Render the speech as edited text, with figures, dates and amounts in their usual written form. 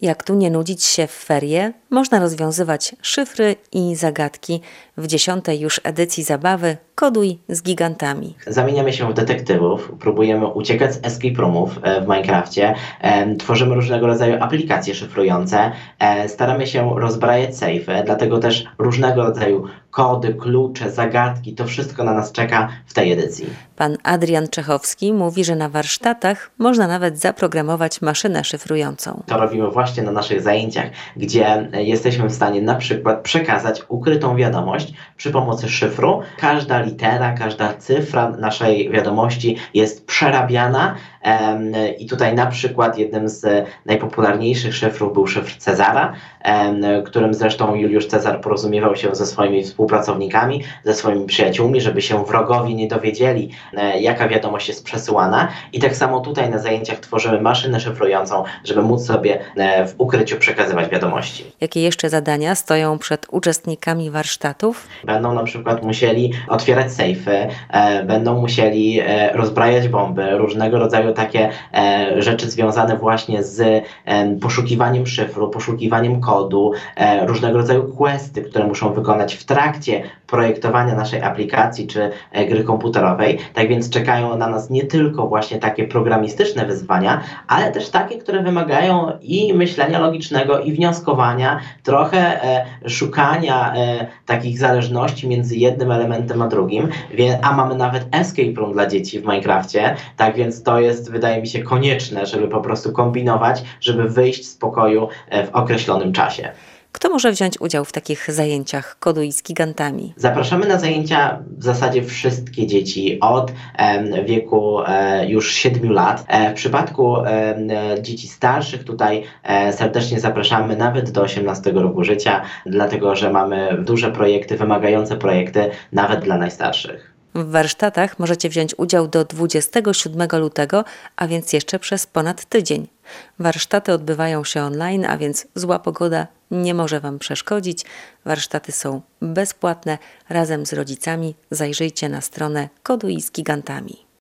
Jak tu nie nudzić się w ferie? Można rozwiązywać szyfry i zagadki w 10. już edycji zabawy Koduj z gigantami. Zamieniamy się w detektywów, próbujemy uciekać z escape roomów w Minecrafcie, tworzymy różnego rodzaju aplikacje szyfrujące, staramy się rozbrajać sejfy, dlatego też różnego rodzaju kody, klucze, zagadki, to wszystko na nas czeka w tej edycji. Pan Adrian Czechowski mówi, że na warsztatach można nawet zaprogramować maszynę szyfrującą. To robimy właśnie na naszych zajęciach, gdzie jesteśmy w stanie na przykład przekazać ukrytą wiadomość przy pomocy szyfru. Każda litera, każda cyfra naszej wiadomości jest przerabiana i tutaj na przykład jednym z najpopularniejszych szyfrów był szyfr Cezara, którym zresztą Juliusz Cezar porozumiewał się ze swoimi współpracownikami, ze swoimi przyjaciółmi, żeby się wrogowie nie dowiedzieli, jaka wiadomość jest przesyłana. I tak samo tutaj na zajęciach tworzymy maszynę szyfrującą, żeby móc sobie w ukryciu przekazywać wiadomości. Jakie jeszcze zadania stoją przed uczestnikami warsztatów? Będą na przykład musieli otwierać sejfy, będą musieli rozbrajać bomby, różnego rodzaju takie rzeczy związane właśnie z poszukiwaniem szyfru, poszukiwaniem kodu, różnego rodzaju questy, które muszą wykonać w trakcie projektowania naszej aplikacji czy gry komputerowej. Tak więc czekają na nas nie tylko właśnie takie programistyczne wyzwania, ale też takie, które wymagają i myślenia logicznego, i wnioskowania, trochę szukania takich zależności między jednym elementem a drugim, a mamy nawet escape room dla dzieci w Minecrafcie, tak więc to jest, wydaje mi się, konieczne, żeby po prostu kombinować, żeby wyjść z pokoju w określonym czasie. Kto może wziąć udział w takich zajęciach Koduj z gigantami? Zapraszamy na zajęcia w zasadzie wszystkie dzieci od wieku już 7 lat. W przypadku dzieci starszych tutaj serdecznie zapraszamy nawet do 18 roku życia, dlatego że mamy duże projekty, wymagające projekty nawet dla najstarszych. W warsztatach możecie wziąć udział do 27 lutego, a więc jeszcze przez ponad tydzień. Warsztaty odbywają się online, a więc zła pogoda nie może Wam przeszkodzić. Warsztaty są bezpłatne. Razem z rodzicami zajrzyjcie na stronę Koduj z gigantami.